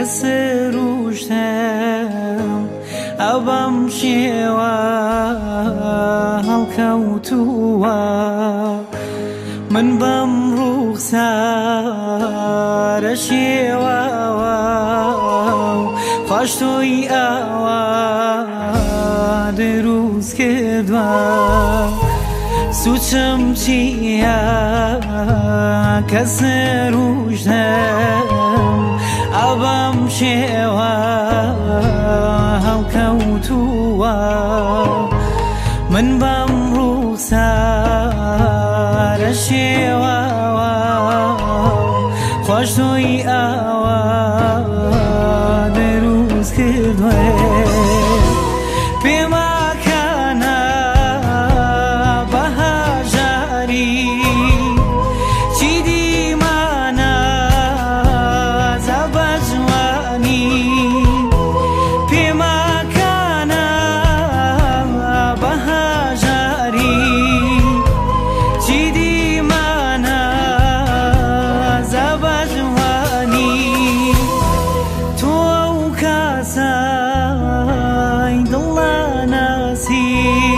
سروشتم ئەوەم شێوە هەڵکەوتووە من بەم ڕوخسارە شێوەوە خوش تۆی ئاوا دروست کردووە سوچم چییە کە سروشتم ئەوەم شێوە هەڵکەوتووە من بەم ڕوخسارە شێوەوە خوش تۆی ئاوا دروست کردووە پێماکەنە بەهاژاری چی دیمانە زەبە جوانی پێماکەنە بەهاژاری چی دیمانە زەبە جوانی تۆ ئەو کاسەی دڵاناسی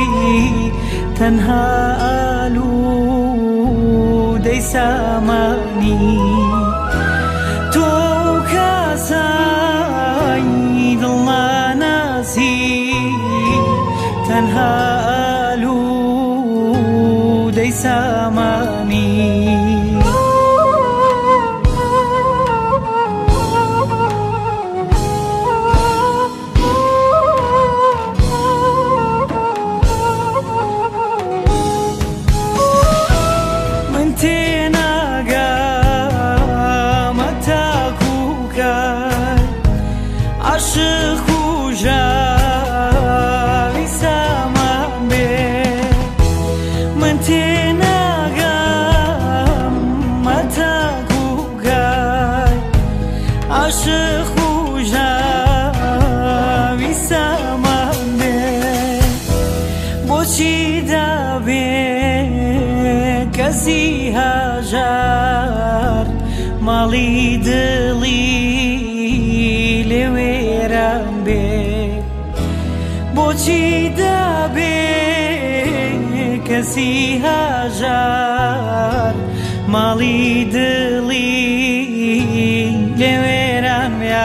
تەنها ئالوودەی سامانی تۆ ئەو کاسەی دڵاناسی تەنها ئالوودەی سامانی عاشق و ژاوی سامان بێ من تێناگەمە تاک و گای عاشق و ژاوی سامان بێ بۆچی دابێ کەسی هاژار ماڵی دڵی لێوێران بێ بۆچی دابێ کەسی هاژار ماڵی دڵی لێوێران بێ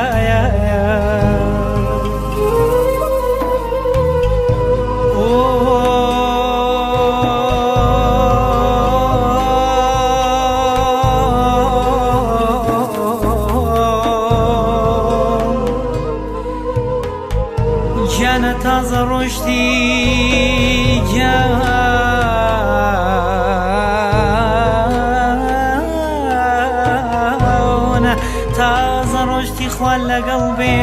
جانە تازە ڕۆشتی جانە تازە ڕۆشتی خوان لەگەڵ بێ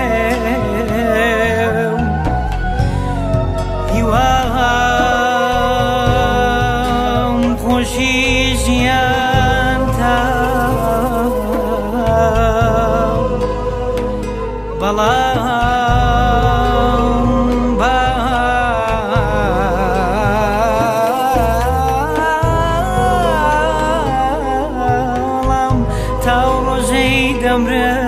هیوام خۆشی ژیان تا بەڵام تاو ڕۆژەی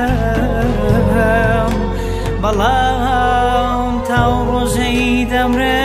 دەمرم بەڵام تاو ڕۆژەی دەمرم